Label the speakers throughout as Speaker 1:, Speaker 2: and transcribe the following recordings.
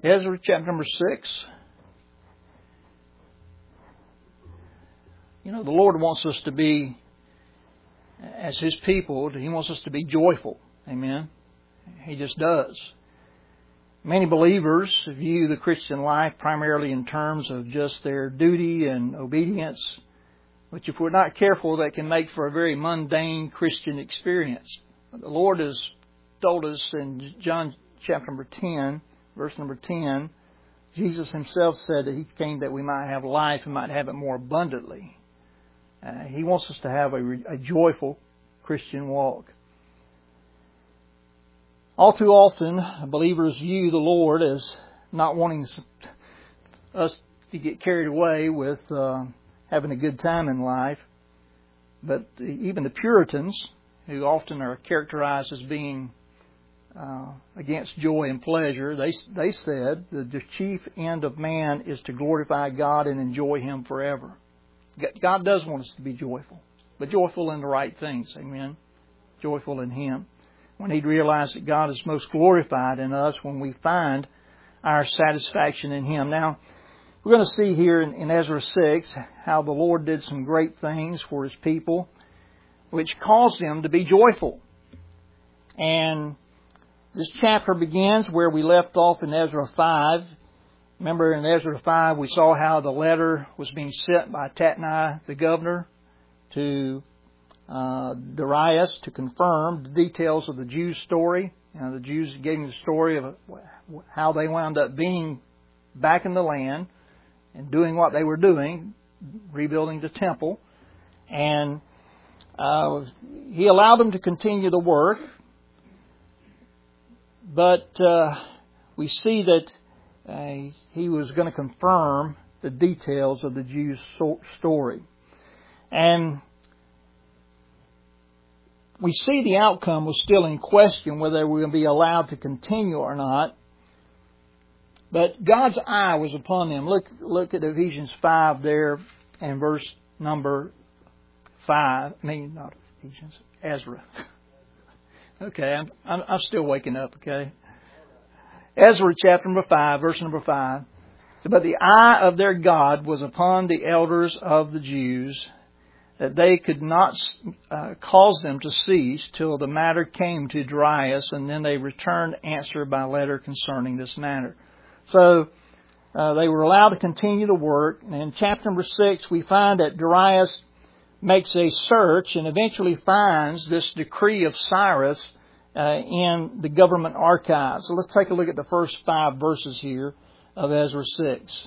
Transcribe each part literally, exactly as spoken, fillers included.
Speaker 1: Ezra chapter number six. You know, the Lord wants us to be, as His people, He wants us to be joyful. Amen. He just does. Many believers view the Christian life primarily in terms of just their duty and obedience, which if we're not careful, that can make for a very mundane Christian experience. The Lord has told us in John chapter number ten, verse number ten, Jesus Himself said that He came that we might have life and might have it more abundantly. Uh, he wants us to have a, a joyful Christian walk. All too often, believers view the Lord as not wanting us to get carried away with uh, having a good time in life. But even the Puritans, who often are characterized as being uh, against joy and pleasure, they they said that the chief end of man is to glorify God and enjoy Him forever. God does want us to be joyful, but joyful in the right things. Amen. Joyful in Him. We need to realize that God is most glorified in us when we find our satisfaction in Him. Now, we're going to see here in, in Ezra six how the Lord did some great things for His people, which caused them to be joyful. And this chapter begins where we left off in Ezra five. Remember in Ezra five we saw how the letter was being sent by Tatnai, the governor, to uh, Darius to confirm the details of the Jews' story. You know, the Jews gave him the story of how they wound up being back in the land and doing what they were doing, rebuilding the temple. And uh, he allowed them to continue the work. But uh, we see that uh, he was going to confirm the details of the Jews' story. And we see the outcome was still in question, whether they were going to be allowed to continue or not. But God's eye was upon them. Look, look at Ephesians five there and verse number five. I mean, not Ephesians, Ezra. Okay, I'm, I'm, I'm still waking up, okay? Ezra chapter number five, verse number five. But the eye of their God was upon the elders of the Jews, that they could not uh, cause them to cease till the matter came to Darius, and then they returned answer by letter concerning this matter. So uh, they were allowed to continue the work. And in chapter number six, we find that Darius makes a search and eventually finds this decree of Cyrus uh, in the government archives. So let's take a look at the first five verses here of Ezra six.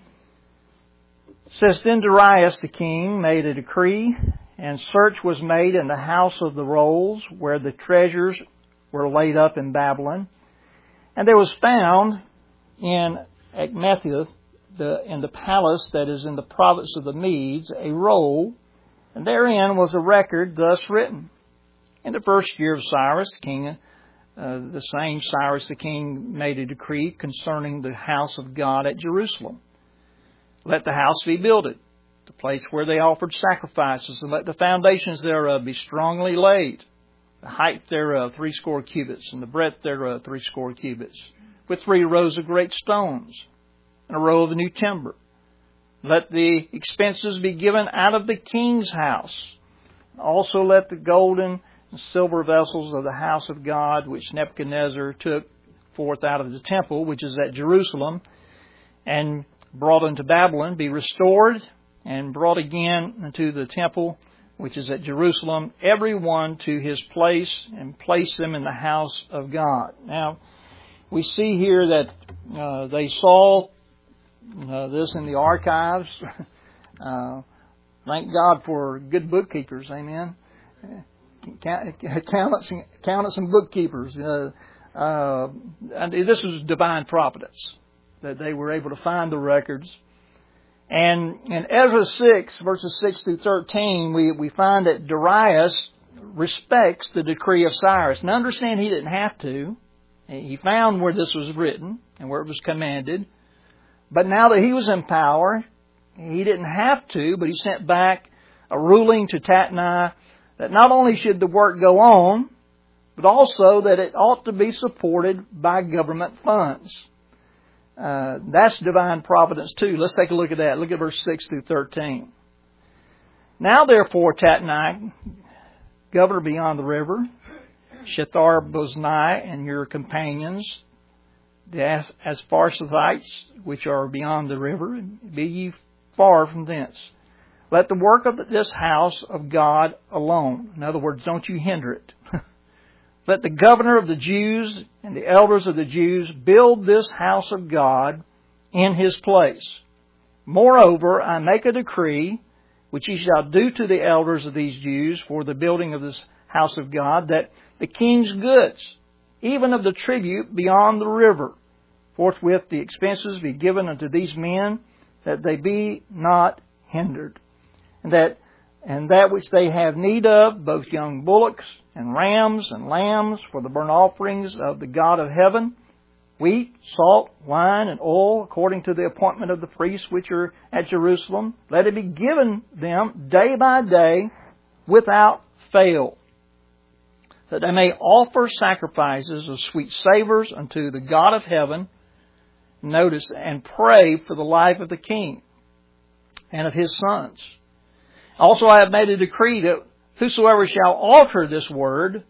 Speaker 1: It says, Then Darius the king made a decree, and search was made in the house of the rolls, where the treasures were laid up in Babylon. And there was found in Ecmethith, the, in the palace that is in the province of the Medes, a roll, and therein was a record thus written. In the first year of Cyrus, king, uh, the same Cyrus the king made a decree concerning the house of God at Jerusalem. Let the house be builded, the place where they offered sacrifices, and let the foundations thereof be strongly laid. The height thereof threescore cubits, and the breadth thereof threescore cubits, with three rows of great stones, and a row of new timber. Let the expenses be given out of the king's house. Also let the golden and silver vessels of the house of God, which Nebuchadnezzar took forth out of the temple, which is at Jerusalem, and brought into Babylon, be restored and brought again into the temple, which is at Jerusalem, every one to his place, and place them in the house of God. Now, we see here that uh, they saw uh, this in the archives. uh, thank God for good bookkeepers, amen. Accountants, accountants and bookkeepers. Uh, uh, and this was divine providence, that they were able to find the records. And in Ezra six, verses six through thirteen, we, we find that Darius respects the decree of Cyrus. Now understand, he didn't have to. He found where this was written and where it was commanded. But now that he was in power, he didn't have to, but he sent back a ruling to Tatnai that not only should the work go on, but also that it ought to be supported by government funds. Uh, that's divine providence too. Let's take a look at that. Look at verse six through thirteen. Now therefore, Tatnai, governor beyond the river, Shethar-boznai and your companions, the Aspharsathites, which are beyond the river, be ye far from thence. Let the work of this house of God alone. In other words, don't you hinder it. Let the governor of the Jews and the elders of the Jews build this house of God in his place. Moreover, I make a decree, which ye shall do to the elders of these Jews for the building of this house of God, that the king's goods, even of the tribute beyond the river, forthwith the expenses be given unto these men, that they be not hindered. And that and that which they have need of, both young bullocks and rams and lambs for the burnt offerings of the God of heaven, wheat, salt, wine, and oil, according to the appointment of the priests which are at Jerusalem, let it be given them day by day without fail, that they may offer sacrifices of sweet savors unto the God of heaven, notice, and pray for the life of the king and of his sons. Also I have made a decree that whosoever shall alter this word,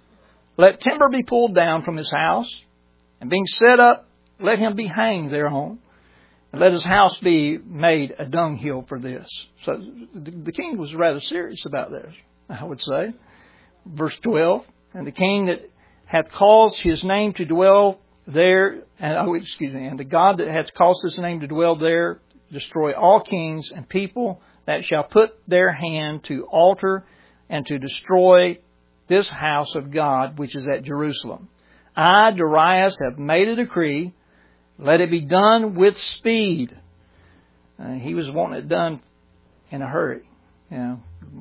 Speaker 1: let timber be pulled down from his house, and being set up, let him be hanged thereon, and let his house be made a dunghill for this. So the king was rather serious about this, I would say. Verse twelve, and the king that hath caused his name to dwell there, and oh, excuse me, and the God that hath caused his name to dwell there, destroy all kings and people that shall put their hand to alter and to destroy this house of God which is at Jerusalem. I, Darius, have made a decree, let it be done with speed. Uh, he was wanting it done in a hurry. You know.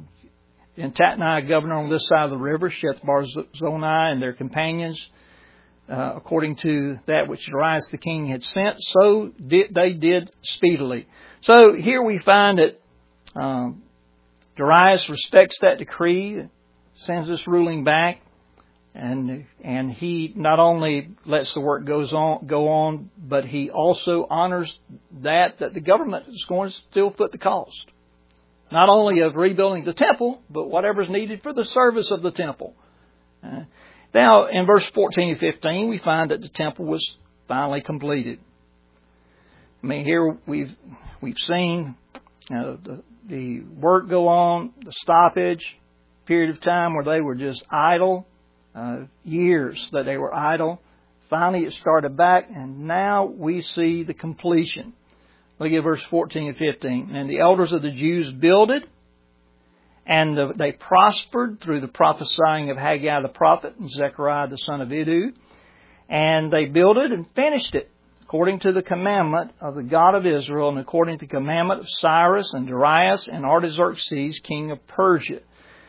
Speaker 1: And Tatnai, governor on this side of the river, Shethar-boznai and their companions, uh, according to that which Darius the king had sent, so did, they did speedily. So here we find that um, Darius respects that decree, sends this ruling back, and and he not only lets the work goes on go on, but he also honors that that the government is going to still foot the cost, not only of rebuilding the temple, but whatever is needed for the service of the temple. Uh, now, in verse fourteen and fifteen, we find that the temple was finally completed. I mean, here we've we've seen uh, the the work go on, the stoppage, period of time where they were just idle, uh, years that they were idle. Finally, it started back, and now we see the completion. Look at verse fourteen and fifteen. And the elders of the Jews builded, and the, they prospered through the prophesying of Haggai the prophet and Zechariah the son of Iddo. And they builded and finished it, according to the commandment of the God of Israel, and according to the commandment of Cyrus and Darius and Artaxerxes, king of Persia.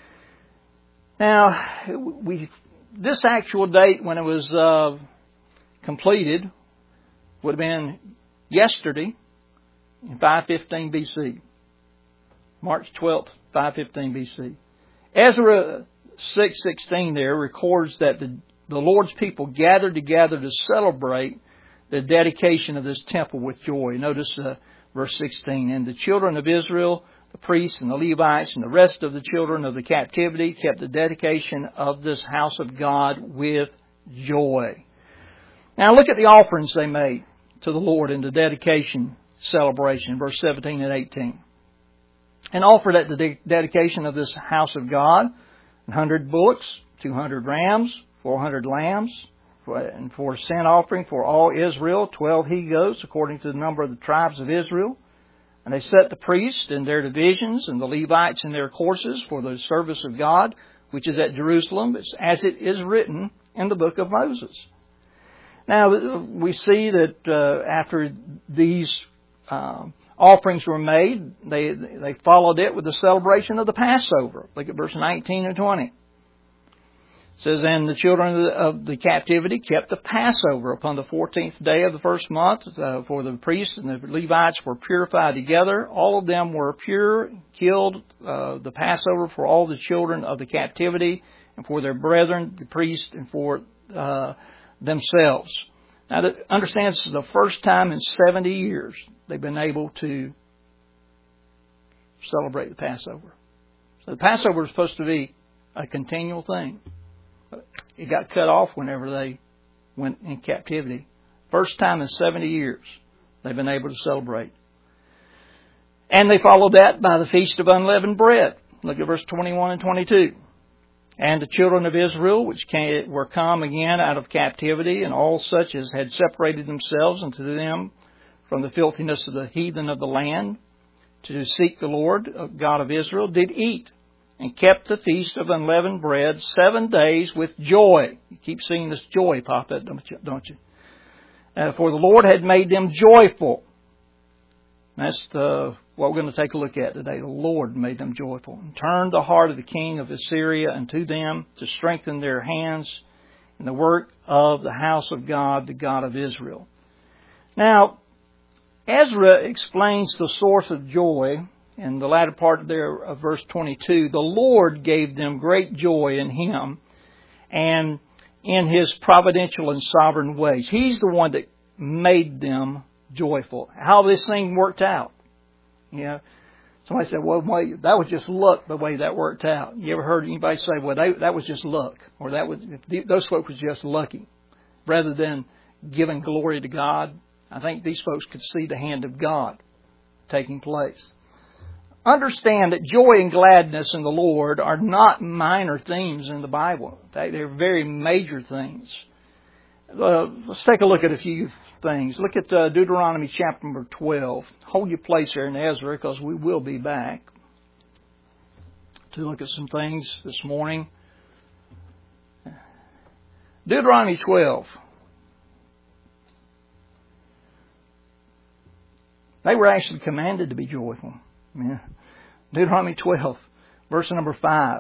Speaker 1: Now, we this actual date when it was uh, completed would have been yesterday in five fifteen B C. March twelfth, five fifteen B C. Ezra six sixteen there records that the, the Lord's people gathered together to celebrate the dedication of this temple with joy. Notice uh, verse sixteen. And the children of Israel, the priests and the Levites and the rest of the children of the captivity kept the dedication of this house of God with joy. Now look at the offerings they made to the Lord in the dedication celebration, verse seventeen and eighteen. And offered at the de- dedication of this house of God one hundred bullocks, two hundred rams, four hundred lambs, and for a sin offering for all Israel, twelve he-goats, according to the number of the tribes of Israel. And they set the priests in their divisions and the Levites in their courses for the service of God, which is at Jerusalem, as it is written in the book of Moses. Now, we see that uh, after these uh, offerings were made, they they followed it with the celebration of the Passover. Look at verse nineteen and twenty. It says, and the children of the, of the captivity kept the Passover upon the fourteenth day of the first month, uh, for the priests and the Levites were purified together. All of them were pure, killed uh, the Passover for all the children of the captivity, and for their brethren, the priests, and for uh, themselves. Now, to understand, this is the first time in seventy years they've been able to celebrate the Passover. So the Passover was supposed to be a continual thing. It got cut off whenever they went in captivity. First time in seventy years they've been able to celebrate. And they followed that by the Feast of Unleavened Bread. Look at verse twenty-one and twenty-two. And the children of Israel, which came, were come again out of captivity, and all such as had separated themselves unto them from the filthiness of the heathen of the land, to seek the Lord, God of Israel, did eat, and kept the Feast of Unleavened Bread seven days with joy. You keep seeing this joy pop up, don't you? Uh, for the Lord had made them joyful. That's the, what we're going to take a look at today. The Lord made them joyful, and turned the heart of the king of Assyria unto them, to strengthen their hands in the work of the house of God, the God of Israel. Now, Ezra explains the source of joy in the latter part there of verse twenty-two. The Lord gave them great joy in Him and in His providential and sovereign ways. He's the one that made them joyful. How this thing worked out. You know, somebody said, well, wait, that was just luck the way that worked out. You ever heard anybody say, well, they, that was just luck, or that was, those folks was just lucky, rather than giving glory to God? I think these folks could see the hand of God taking place. Understand that joy and gladness in the Lord are not minor themes in the Bible. They're very major things. Uh, let's take a look at a few things. Look at uh, Deuteronomy chapter number twelve. Hold your place there in Ezra, because we will be back to look at some things this morning. Deuteronomy twelve. They were actually commanded to be joyful. Yeah. Deuteronomy twelve, verse number five.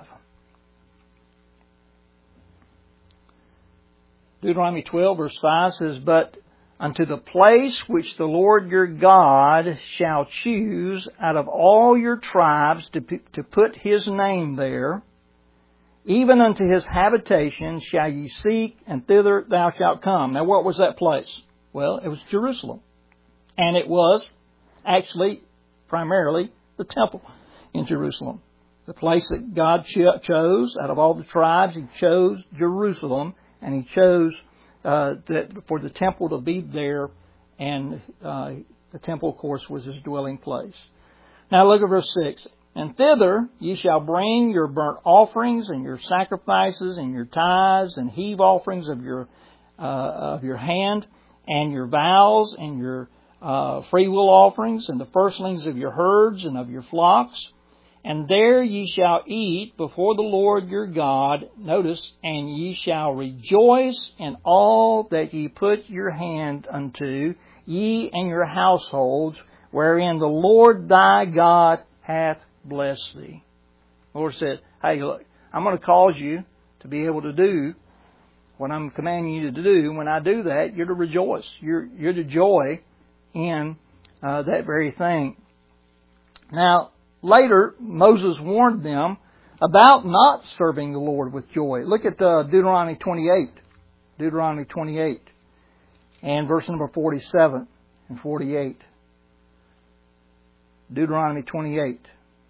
Speaker 1: Deuteronomy twelve, verse five says, But unto the place which the Lord your God shall choose out of all your tribes to, to put His name there, even unto His habitation shall ye seek, and thither thou shalt come. Now, what was that place? Well, it was Jerusalem. And it was actually primarily the temple in Jerusalem. The place that God cho- chose out of all the tribes. He chose Jerusalem, and He chose uh, that for the temple to be there, and uh, the temple, of course, was His dwelling place. Now look at verse six. And thither ye shall bring your burnt offerings and your sacrifices and your tithes and heave offerings of your uh, of your hand, and your vows and your uh, freewill offerings, and the firstlings of your herds and of your flocks. And there ye shall eat before the Lord your God, notice, and ye shall rejoice in all that ye put your hand unto, ye and your households, wherein the Lord thy God hath blessed thee. The Lord said, hey, look, I'm going to cause you to be able to do what I'm commanding you to do. When I do that, you're to rejoice. You're, you're to joy in uh, that very thing. Now, later, Moses warned them about not serving the Lord with joy. Look at uh, Deuteronomy twenty-eight. Deuteronomy twenty-eight and verse number forty-seven and forty-eight. Deuteronomy twenty-eight.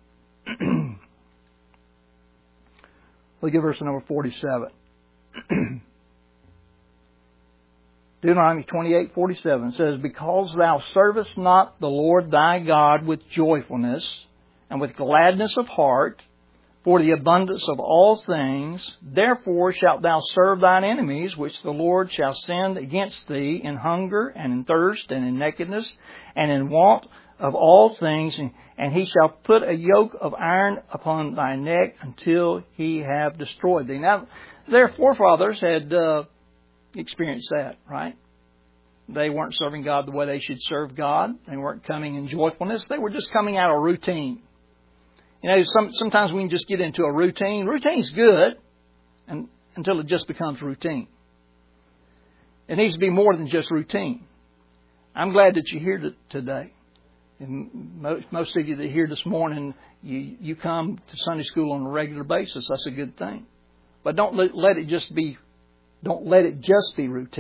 Speaker 1: Look at verse number forty-seven. Deuteronomy twenty-eight, forty-seven says, Because thou servest not the Lord thy God with joyfulness, and with gladness of heart, for the abundance of all things, therefore shalt thou serve thine enemies, which the Lord shall send against thee in hunger, and in thirst, and in nakedness, and in want of all things, and he shall put a yoke of iron upon thy neck until he have destroyed thee. Now, their forefathers had uh, experienced that, right? They weren't serving God the way they should serve God. They weren't coming in joyfulness. They were just coming out of routine. You know, some, sometimes we can just get into a routine. Routine's good and, until it just becomes routine. It needs to be more than just routine. I'm glad that you're here today. And most, most of you that are here this morning, you, you come to Sunday school on a regular basis. That's a good thing. But don't let, let it just be, don't let it just be routine.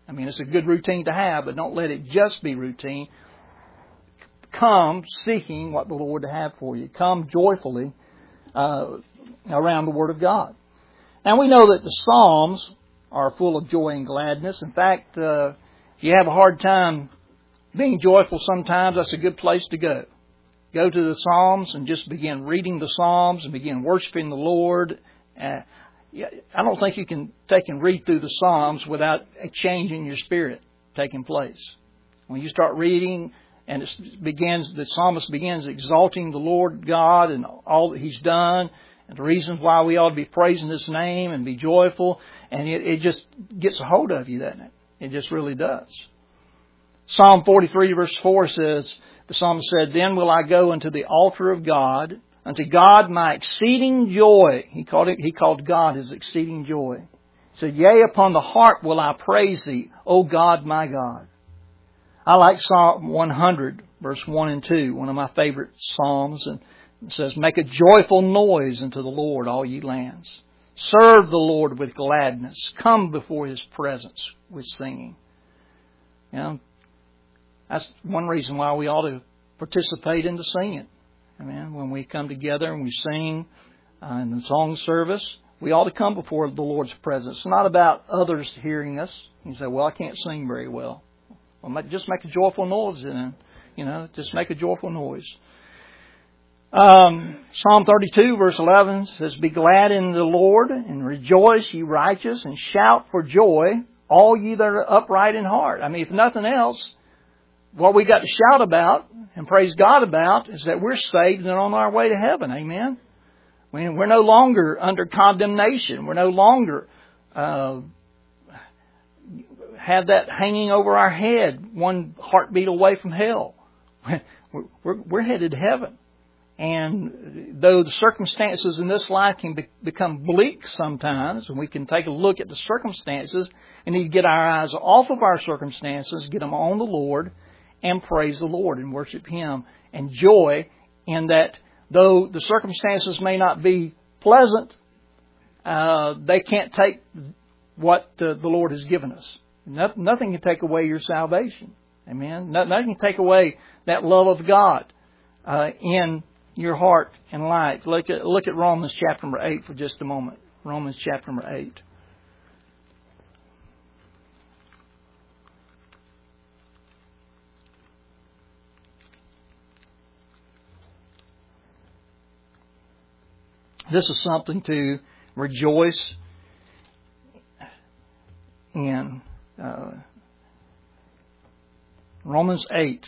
Speaker 1: I mean, it's a good routine to have, but don't let it just be routine. Come seeking what the Lord to have for you. Come joyfully uh, around the Word of God. Now, we know that the Psalms are full of joy and gladness. In fact, uh, if you have a hard time being joyful sometimes, that's a good place to go. Go to the Psalms and just begin reading the Psalms and begin worshiping the Lord. Uh, I don't think you can take and read through the Psalms without a change in your spirit taking place. When you start reading and it begins, the psalmist begins exalting the Lord God and all that He's done and the reasons why we ought to be praising His name and be joyful, and it, it just gets a hold of you, doesn't it? It just really does. Psalm forty-three verse four says, the psalmist said, "Then will I go unto the altar of God, unto God my exceeding joy." He called it, he called God His exceeding joy. He said, "Yea, upon the harp will I praise Thee, O God my God." I like Psalm one hundred, verse one and two, one of my favorite psalms. And it says, "Make a joyful noise unto the Lord, all ye lands. Serve the Lord with gladness. Come before His presence with singing." You know, that's one reason why we ought to participate in the singing. Amen. When we come together and we sing uh, in the song service, we ought to come before the Lord's presence. It's not about others hearing us. You say, "Well, I can't sing very well." Well, just make a joyful noise then. You know, just make a joyful noise. Um, Psalm thirty-two verse eleven says, "Be glad in the Lord and rejoice, ye righteous, and shout for joy, all ye that are upright in heart." I mean, if nothing else, what we got to shout about and praise God about is that we're saved and on our way to heaven. Amen. We're no longer under condemnation. We're no longer uh, have that hanging over our head, one heartbeat away from hell. We're, we're, we're headed to heaven. And though the circumstances in this life can be, become bleak sometimes, and we can take a look at the circumstances and need to get our eyes off of our circumstances, get them on the Lord, and praise the Lord and worship Him. And joy in that though the circumstances may not be pleasant, uh, they can't take what uh, the Lord has given us. No, nothing can take away your salvation. Amen. No, nothing can take away that love of God uh, in your heart and life. Look at look at Romans chapter number eight for just a moment. Romans chapter number eight. This is something to rejoice in. Uh, Romans eight.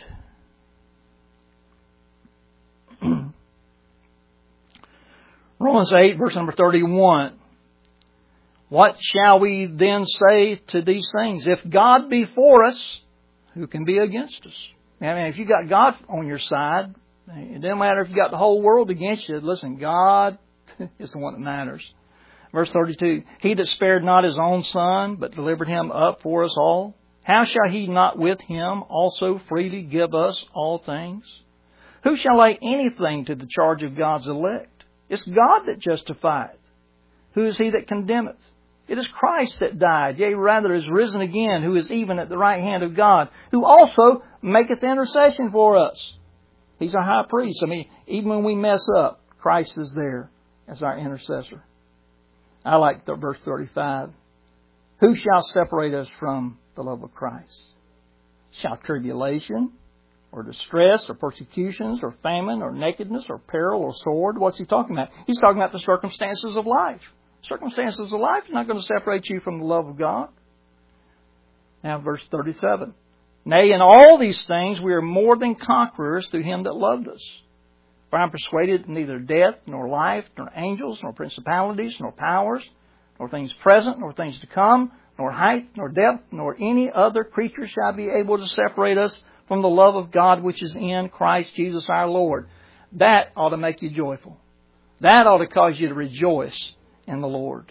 Speaker 1: Romans eight, verse number thirty-one. "What shall we then say to these things? If God be for us, who can be against us?" I mean, if you got God on your side, it doesn't matter if you got the whole world against you. Listen, God is the one that matters. Verse thirty-two, "He that spared not His own Son, but delivered Him up for us all, how shall He not with Him also freely give us all things? Who shall lay anything to the charge of God's elect? It's God that justifieth. Who is he that condemneth? It is Christ that died, yea, rather is risen again, who is even at the right hand of God, who also maketh intercession for us." He's our high priest. I mean, even when we mess up, Christ is there as our intercessor. I like the verse thirty-five. "Who shall separate us from the love of Christ? Shall tribulation, or distress, or persecutions, or famine, or nakedness, or peril, or sword?" What's he talking about? He's talking about the circumstances of life. Circumstances of life are not going to separate you from the love of God. Now, verse thirty-seven. "Nay, in all these things we are more than conquerors through Him that loved us. For I am persuaded that neither death, nor life, nor angels, nor principalities, nor powers, nor things present, nor things to come, nor height, nor depth, nor any other creature shall be able to separate us from the love of God which is in Christ Jesus our Lord." That ought to make you joyful. That ought to cause you to rejoice in the Lord.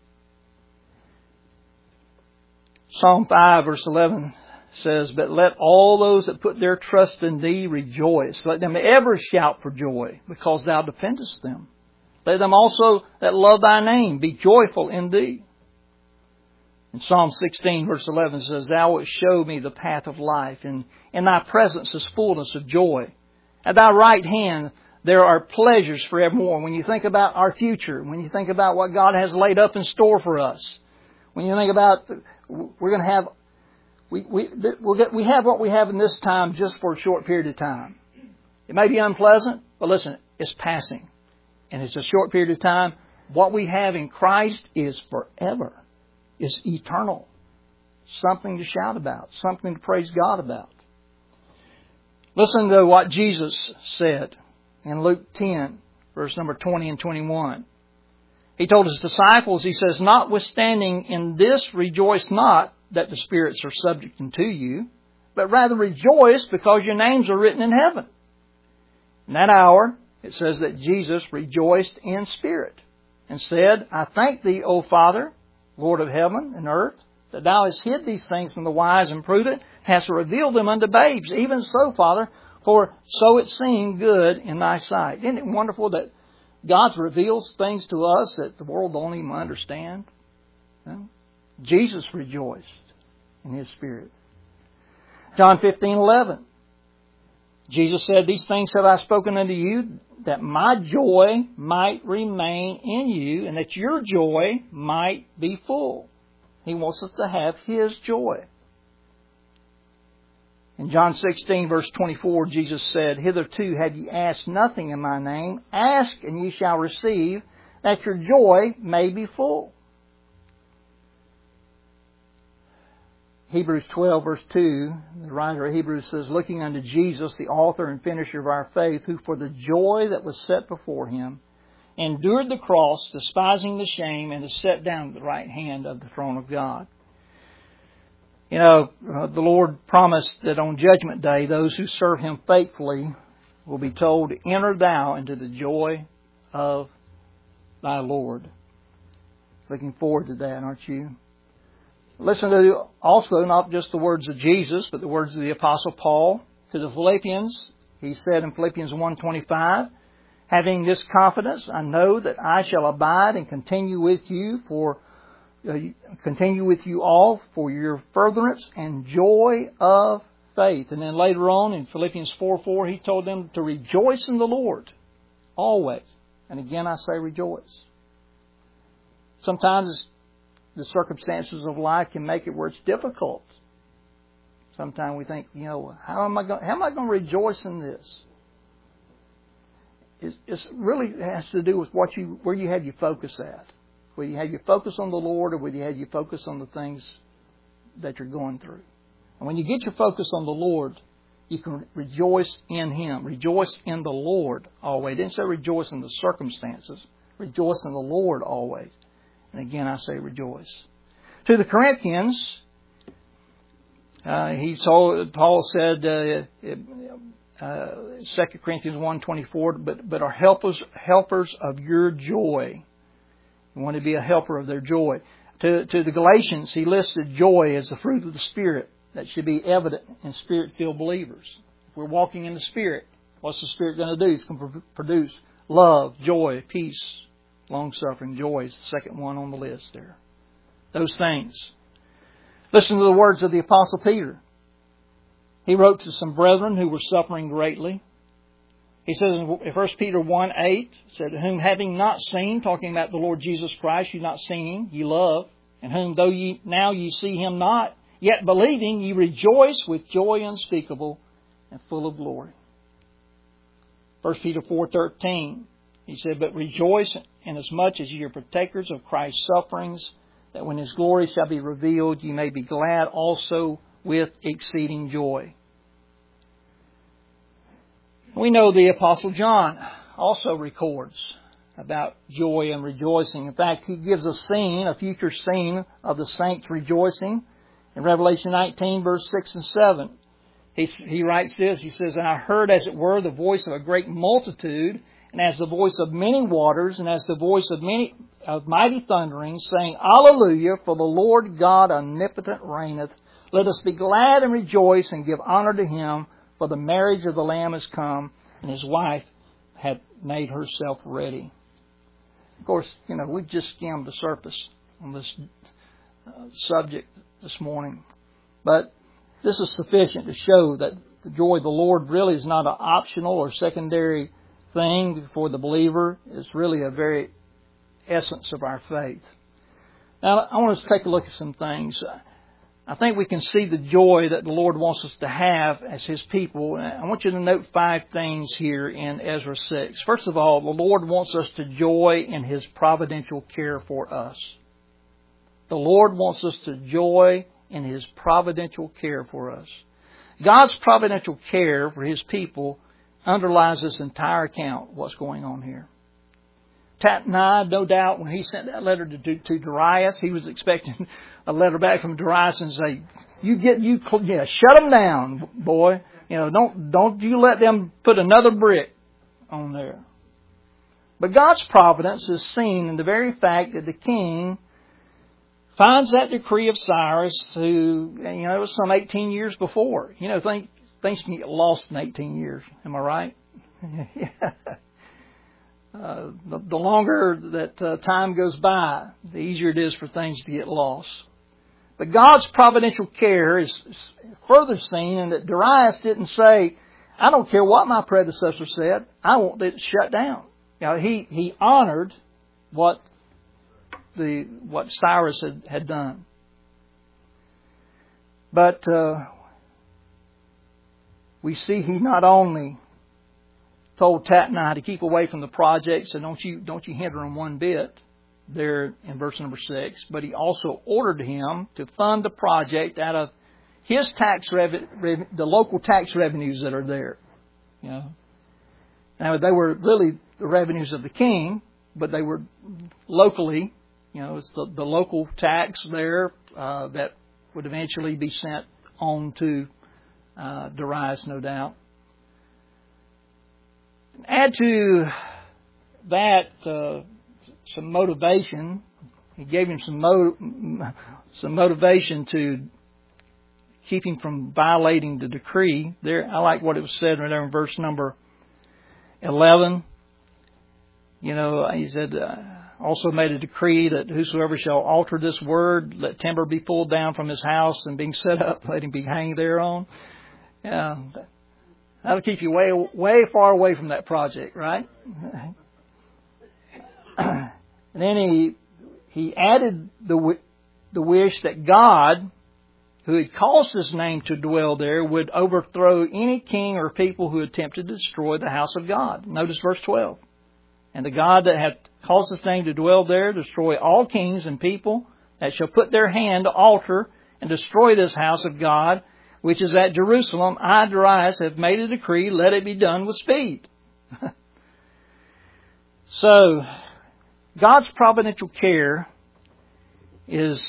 Speaker 1: Psalm five verse eleven says, "But let all those that put their trust in Thee rejoice. Let them ever shout for joy, because Thou defendest them. Let them also that love Thy name be joyful in Thee." In Psalm sixteen, verse eleven says, Thou wilt show me the path of life, and in Thy presence is fullness of joy. At Thy right hand there are pleasures forevermore. When you think about our future, when you think about what God has laid up in store for us, when you think about we're going to have, we we we'll get, we have what we have in this time just for a short period of time. It may be unpleasant, but listen, it's passing, and it's a short period of time. What we have in Christ is forever. It's eternal. Something to shout about. Something to praise God about. Listen to what Jesus said in Luke ten, verse number twenty and twenty-one. He told His disciples, He says, Notwithstanding in this rejoice not that the spirits are subject unto you, but rather rejoice because your names are written in heaven. In that hour, it says that Jesus rejoiced in spirit and said, I thank Thee, O Father, Lord of heaven and earth, that Thou hast hid these things from the wise and prudent, hast revealed them unto babes. Even so, Father, for so it seemed good in Thy sight. Isn't it wonderful that God reveals things to us that the world don't even understand? Jesus rejoiced in His Spirit. John fifteen eleven. Jesus said, These things have I spoken unto you, that my joy might remain in you, and that your joy might be full. He wants us to have His joy. In John sixteen, verse twenty-four, Jesus said, Hitherto have ye asked nothing in my name. Ask, and ye shall receive, that your joy may be full. Hebrews twelve, verse two, the writer of Hebrews says, Looking unto Jesus, the author and finisher of our faith, who for the joy that was set before Him endured the cross, despising the shame, and is set down at the right hand of the throne of God. You know, uh, the Lord promised that on Judgment Day, those who serve Him faithfully will be told, Enter thou into the joy of thy Lord. Looking forward to that, aren't you? Listen to also not just the words of Jesus, but the words of the Apostle Paul to the Philippians. He said in Philippians one twenty-five, Having this confidence, I know that I shall abide and continue with you for uh, continue with you all for your furtherance and joy of faith. And then later on in Philippians four four, he told them to rejoice in the Lord always. And again, I say rejoice. Sometimes the circumstances of life can make it where it's difficult. Sometimes we think, you know, how am I going? How am I going to rejoice in this? It's, it's really has to do with what you, where you have your focus at. Whether you have your focus on the Lord, or whether you have your focus on the things that you're going through. And when you get your focus on the Lord, you can rejoice in Him. Rejoice in the Lord always. It didn't say rejoice in the circumstances. Rejoice in the Lord always. And again, I say rejoice. To the Corinthians, uh, he told, Paul said, uh, uh, Second Corinthians one twenty-four, but, but are helpers, helpers of your joy. You want to be a helper of their joy. To, to the Galatians, he listed joy as the fruit of the Spirit that should be evident in Spirit-filled believers. If we're walking in the Spirit, what's the Spirit going to do? It's going to produce love, joy, peace, long-suffering, joy is the second one on the list there. Those things. Listen to the words of the Apostle Peter. He wrote to some brethren who were suffering greatly. He says in First Peter one eight, said, Whom having not seen, talking about the Lord Jesus Christ, you not seen Him, ye love, and whom though ye now ye see Him not, yet believing ye rejoice with joy unspeakable and full of glory. First Peter four thirteen, he said, But rejoice inasmuch as ye are partakers of Christ's sufferings, that when His glory shall be revealed, ye may be glad also with exceeding joy. We know the Apostle John also records about joy and rejoicing. In fact, he gives a scene, a future scene of the saints rejoicing. In Revelation nineteen, verse six and seven, he, he writes this. He says, And I heard, as it were, the voice of a great multitude, and as the voice of many waters, and as the voice of many of mighty thunderings, saying, Alleluia, for the Lord God omnipotent reigneth. Let us be glad and rejoice and give honor to Him, for the marriage of the Lamb is come, and His wife had made herself ready. Of course, you know, we just skimmed the surface on this subject this morning. But this is sufficient to show that the joy of the Lord really is not an optional or secondary thing for the believer. It's really a very essence of our faith. Now, I want us to take a look at some things. I think we can see the joy that the Lord wants us to have as His people. I want you to note five things here in Ezra six. First of all, the Lord wants us to joy in His providential care for us. The Lord wants us to joy in His providential care for us. God's providential care for His people underlies this entire account of what's going on here. Tatnai, no doubt, when he sent that letter to, to, to Darius, he was expecting a letter back from Darius and say, "You get you, yeah, shut them down, boy. You know, don't don't you let them put another brick on there." But God's providence is seen in the very fact that the king finds that decree of Cyrus, who, you know, it was some eighteen years before. You know, things things can get lost in eighteen years. Am I right? Yeah. Uh, the, the longer that uh, time goes by, the easier it is for things to get lost. But God's providential care is further seen in that Darius didn't say, "I don't care what my predecessor said, I want it shut down." You know, he, he honored what the what Cyrus had, had done. But uh, we see he not only told Tatnai to keep away from the project, so don't you don't you hinder him one bit there in verse number six. But he also ordered him to fund the project out of his tax rev- rev- the local tax revenues that are there. You know, now they were really the revenues of the king, but they were locally. You know, it's the, the local tax there uh, that would eventually be sent on to uh, Darius, no doubt. Add to that uh, some motivation. He gave him some mo- some motivation to keep him from violating the decree. There, I like what it was said right there in verse number eleven. You know, he said, uh, also made a decree that whosoever shall alter this word, let timber be pulled down from his house and being set up, let him be hanged thereon. Yeah. That'll keep you way, way far away from that project, right? And then he he added the the wish that God, who had caused His name to dwell there, would overthrow any king or people who attempted to destroy the house of God. Notice verse twelve. And the God that hath caused His name to dwell there, destroy all kings and people that shall put their hand to alter and destroy this house of God, which is at Jerusalem. I, Darius, have made a decree, let it be done with speed. So, God's providential care is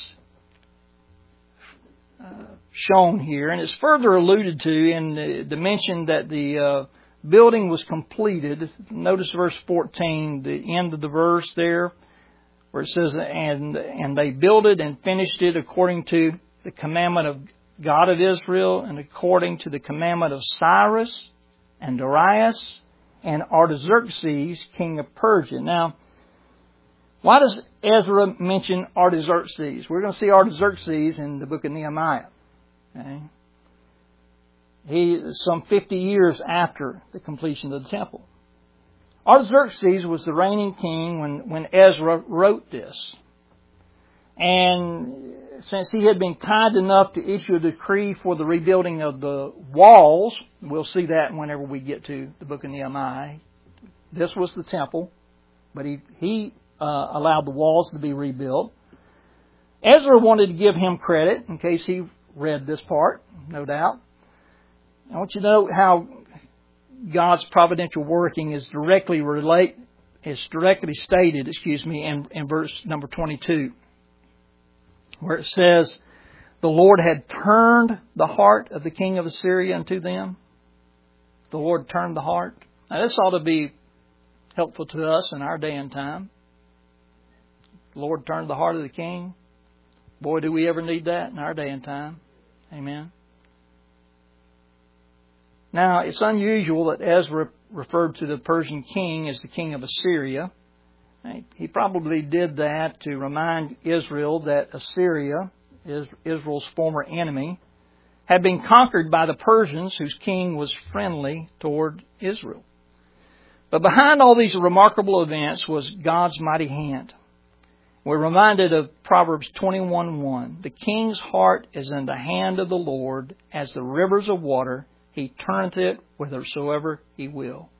Speaker 1: uh, shown here, and it's further alluded to in the, the mention that the uh, building was completed. Notice verse fourteen, the end of the verse there, where it says, and, and they builded and finished it according to the commandment of God of Israel, and according to the commandment of Cyrus and Darius and Artaxerxes, king of Persia. Now, why does Ezra mention Artaxerxes? We're going to see Artaxerxes in the book of Nehemiah. Okay? He is some fifty years after the completion of the temple. Artaxerxes was the reigning king when, when Ezra wrote this. And since he had been kind enough to issue a decree for the rebuilding of the walls, we'll see that whenever we get to the book of Nehemiah. This was the temple, but he, he uh, allowed the walls to be rebuilt. Ezra wanted to give him credit, in case he read this part, no doubt. I want you to know how God's providential working is directly relate is directly stated, excuse me, in, in verse number twenty-two. Where it says, the Lord had turned the heart of the king of Assyria unto them. The Lord turned the heart. Now this ought to be helpful to us in our day and time. The Lord turned the heart of the king. Boy, do we ever need that in our day and time. Amen. Now, it's unusual that Ezra referred to the Persian king as the king of Assyria. He probably did that to remind Israel that Assyria, Israel's former enemy, had been conquered by the Persians, whose king was friendly toward Israel. But behind all these remarkable events was God's mighty hand. We're reminded of Proverbs twenty-one one. The king's heart is in the hand of the Lord, as the rivers of water. He turneth it whithersoever He will.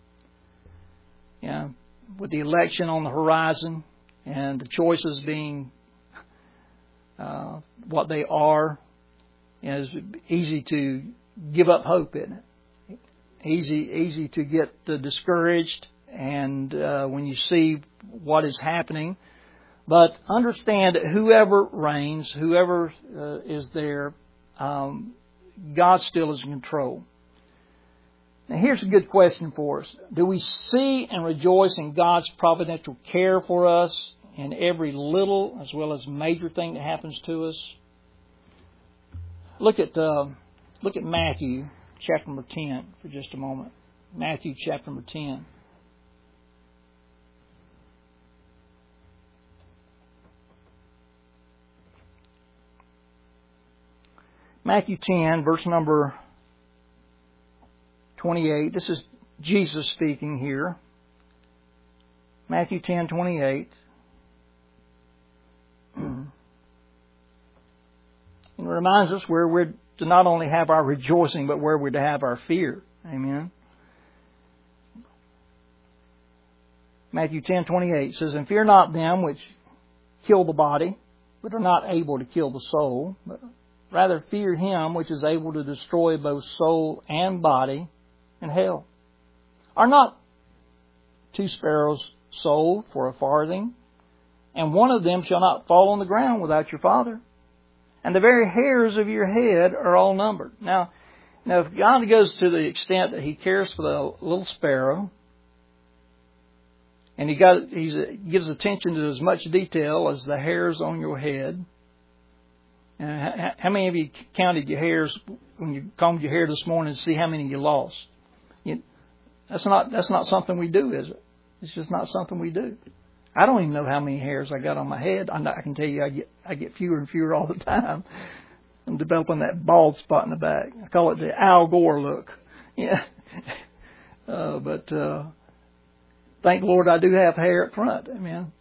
Speaker 1: Yeah, with the election on the horizon and the choices being uh, what they are, you know, it's easy to give up hope, isn't it? Easy, easy to get uh, discouraged, and uh, when you see what is happening. But understand that whoever reigns, whoever uh, is there, um, God still is in control. Now here's a good question for us. Do we see and rejoice in God's providential care for us in every little as well as major thing that happens to us? Look at uh, look at Matthew chapter number ten for just a moment. Matthew chapter number ten. Matthew ten, verse number twenty-eight. This is Jesus speaking here. Matthew ten, twenty-eight. And it reminds us where we're to not only have our rejoicing, but where we're to have our fear. Amen. Matthew ten, twenty-eight says, "And fear not them which kill the body, but are not able to kill the soul, but rather fear Him which is able to destroy both soul and body in hell. Are not two sparrows sold for a farthing? And one of them shall not fall on the ground without your Father. And the very hairs of your head are all numbered." Now, now if God goes to the extent that He cares for the little sparrow, and He got He gives attention to as much detail as the hairs on your head. Uh, how many of you counted your hairs when you combed your hair this morning to see how many you lost? You, that's not that's not something we do, is it? It's just not something we do. I don't even know how many hairs I got on my head. I'm not, I can tell you I get I get fewer and fewer all the time. I'm developing that bald spot in the back. I call it the Al Gore look. Yeah. Uh, but uh, thank the Lord I do have hair up front. Amen.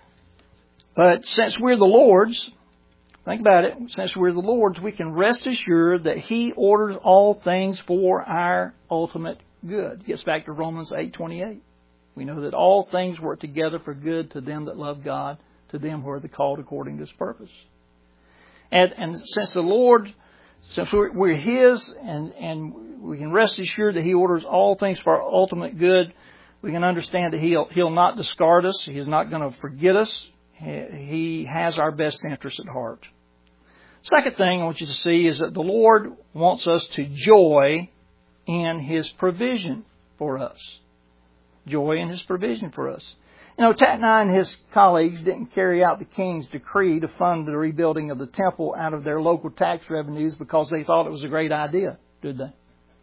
Speaker 1: But since we're the Lord's, think about it. Since we're the Lord's, we can rest assured that He orders all things for our ultimate good. It gets back to Romans eight twenty-eight. We know that all things work together for good to them that love God, to them who are the called according to His purpose. And, and since the Lord, since we're, we're His, and, and we can rest assured that He orders all things for our ultimate good, we can understand that He'll, He'll not discard us. He's not going to forget us. He has our best interests at heart. Second thing I want you to see is that the Lord wants us to joy in His provision for us. Joy in His provision for us. You know, Tatnai and his colleagues didn't carry out the king's decree to fund the rebuilding of the temple out of their local tax revenues because they thought it was a great idea, did they?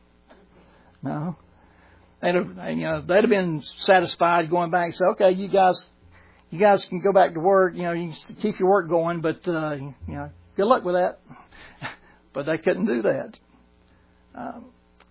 Speaker 1: No. They'd have, you know, they'd have been satisfied going back and say, okay, you guys, you guys can go back to work. You know, you can keep your work going, but uh, you know, good luck with that. But they couldn't do that. Um,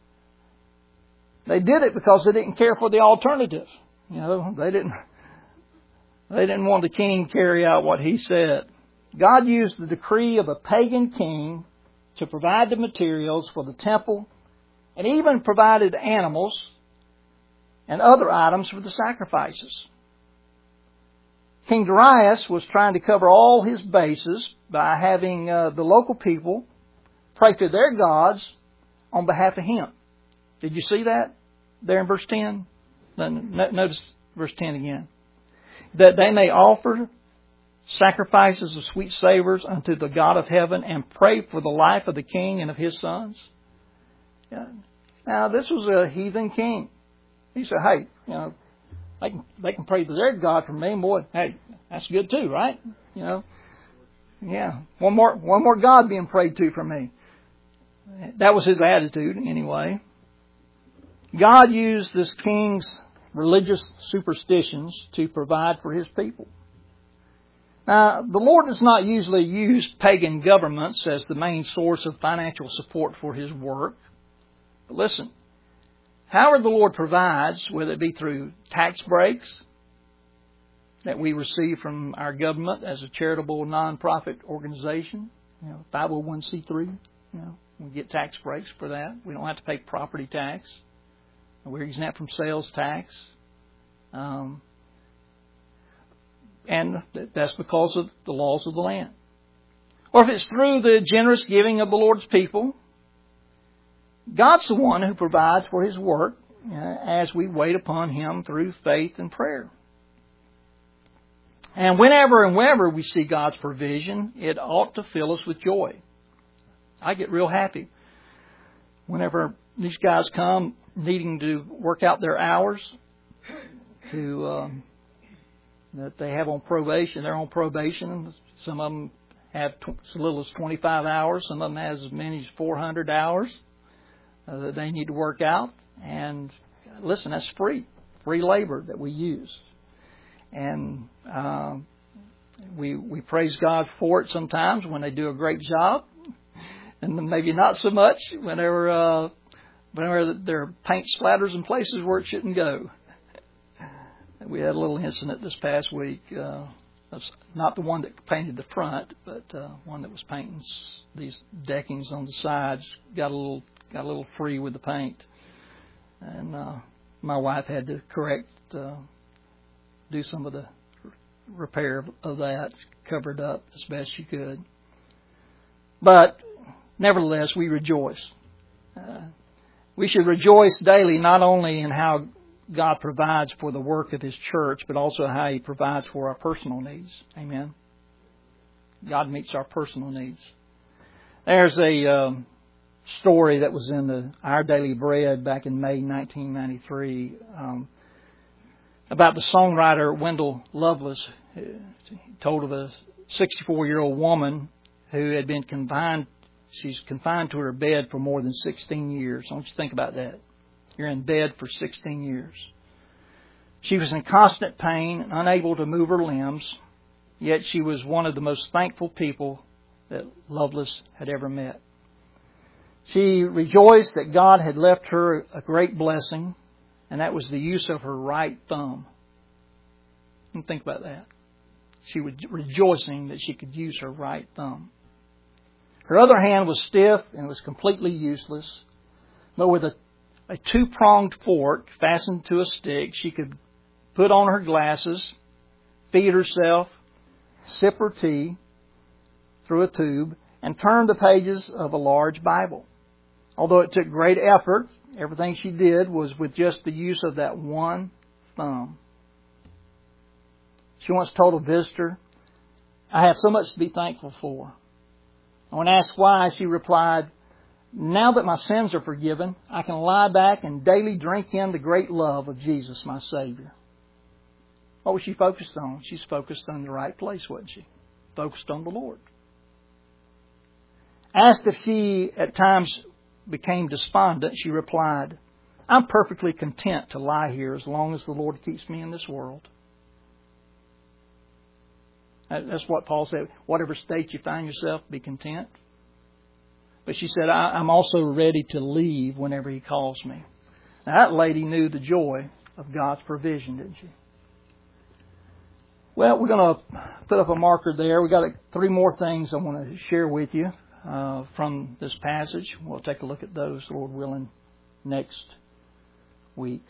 Speaker 1: they did it because they didn't care for the alternative. You know, they didn't. They didn't want the king to carry out what he said. God used the decree of a pagan king to provide the materials for the temple, and even provided animals and other items for the sacrifices. King Darius was trying to cover all his bases by having uh, the local people pray to their gods on behalf of him. Did you see that there in verse ten? Notice verse ten again. That they may offer sacrifices of sweet savors unto the God of heaven and pray for the life of the king and of his sons. Yeah. Now, this was a heathen king. He said, hey, you know, they can, they can pray to their God for me. And boy, hey, that's good too, right? You know, yeah, one more, one more God being prayed to for me. That was his attitude anyway. God used this king's religious superstitions to provide for His people. Now, the Lord does not usually use pagan governments as the main source of financial support for His work. But listen, however the Lord provides, whether it be through tax breaks that we receive from our government as a charitable non-profit organization, you know, five oh one c three, you know, we get tax breaks for that. We don't have to pay property tax. We're exempt from sales tax. Um, and that's because of the laws of the land. Or if it's through the generous giving of the Lord's people, God's the one who provides for His work uh, as we wait upon Him through faith and prayer. And whenever and wherever we see God's provision, it ought to fill us with joy. I get real happy whenever these guys come needing to work out their hours to um, that they have on probation. They're on probation. Some of them have t- as little as twenty-five hours. Some of them has as many as four hundred hours uh, that they need to work out. And listen, that's free, free labor that we use. And uh, we we praise God for it sometimes when they do a great job, and then maybe not so much whenever uh, whenever their paint splatters in places where it shouldn't go. We had a little incident this past week. Uh, that's not the one that painted the front, but uh, one that was painting these deckings on the sides. Got a little got a little free with the paint, and uh, my wife had to correct. Uh, do some of the repair of that, cover it up as best she could. But nevertheless, we rejoice. Uh, we should rejoice daily not only in how God provides for the work of His church, but also how He provides for our personal needs. Amen. God meets our personal needs. There's a um, story that was in the Our Daily Bread back in May nineteen ninety-three. Um, about the songwriter Wendell Lovelace. He told of a sixty-four-year-old woman who had been confined. She's confined to her bed for more than sixteen years. I want you to think about that. You're in bed for sixteen years. She was in constant pain and unable to move her limbs, yet she was one of the most thankful people that Lovelace had ever met. She rejoiced that God had left her a great blessing, and that was the use of her right thumb. And think about that. She was rejoicing that she could use her right thumb. Her other hand was stiff and was completely useless. But with a, a two-pronged fork fastened to a stick, she could put on her glasses, feed herself, sip her tea through a tube, and turn the pages of a large Bible. Although it took great effort, everything she did was with just the use of that one thumb. She once told a visitor, "I have so much to be thankful for." And when asked why, she replied, "Now that my sins are forgiven, I can lie back and daily drink in the great love of Jesus, my Savior." What was she focused on? She's focused on the right place, wasn't she? Focused on the Lord. Asked if she at times became despondent, she replied, "I'm perfectly content to lie here as long as the Lord keeps me in this world." That's what Paul said. Whatever state you find yourself, be content. But she said, I'm also ready to leave whenever He calls me. Now, that lady knew the joy of God's provision, didn't she? Well, we're going to put up a marker there. We've got three more things I want to share with you uh, from this passage. We'll take a look at those, Lord willing, next week.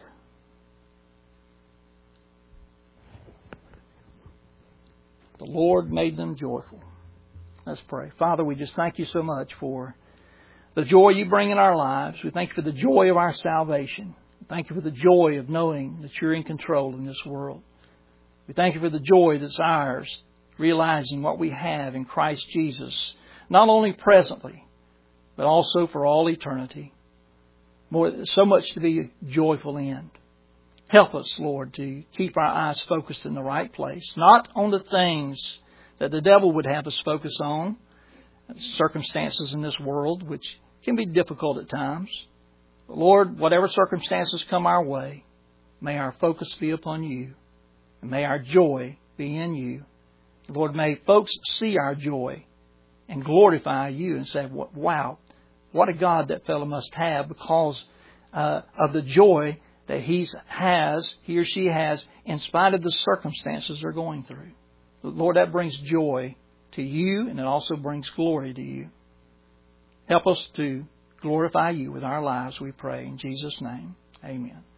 Speaker 1: The Lord made them joyful. Let's pray. Father, we just thank You so much for the joy You bring in our lives. We thank You for the joy of our salvation. We thank You for the joy of knowing that You're in control in this world. We thank You for the joy that's ours, realizing what we have in Christ Jesus, not only presently, but also for all eternity. More, so much to be joyful in. Help us, Lord, to keep our eyes focused in the right place, not on the things that the devil would have us focus on, circumstances in this world, which can be difficult at times. But Lord, whatever circumstances come our way, May our focus be upon You. And may our joy be in You. Lord, may folks see our joy and glorify You and say, wow, what a God that fellow must have because uh, of the joy that he has, he or she has, in spite of the circumstances they're going through. Lord, that brings joy to You, and it also brings glory to You. Help us to glorify You with our lives, we pray. In Jesus' name, amen.